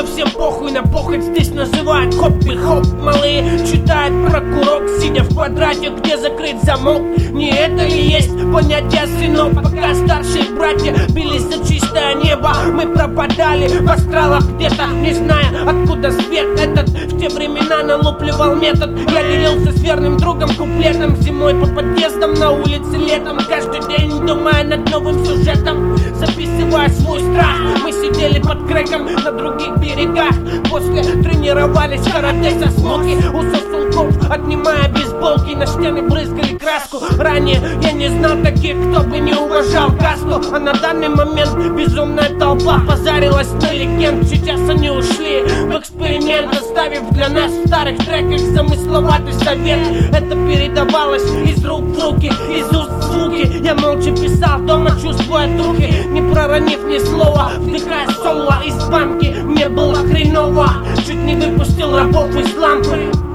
тобой всем похуй на похоть. Здесь называют хоппи-хоп. Малые читают про курок, сидя в квадрате, где закрыт замок. Не это ли есть понятие сынок? Пока старшие братья бились за чистое небо, мы пропадали в астралах где-то, не зная, откуда свет этот. В те времена налупливал метод. Я делился с верным другом куплетом. Зимой по подъездам, на улице летом. Каждый день думая над новым сюжетом, записывая свой страх. Мы сидели под крэком на других берегах. После тренировались в карате со смоки. У сосунков, отнимая бейсболки, на стены брызгали краску. Ранее я не знал таких, кто бы не уважал касту. А на данный момент безумная толпа позарилась на легенд. Сейчас они ушли в эксперимент, оставив для нас в старых треках замысловатый совет. Это передавалось из рук в руки, из уст в звуки. Я молча писал дома, чувствуя духи, не проронив ни слова, вдыхая соло из банки. Мне было хреново, чуть не выпустил рабов из лампы.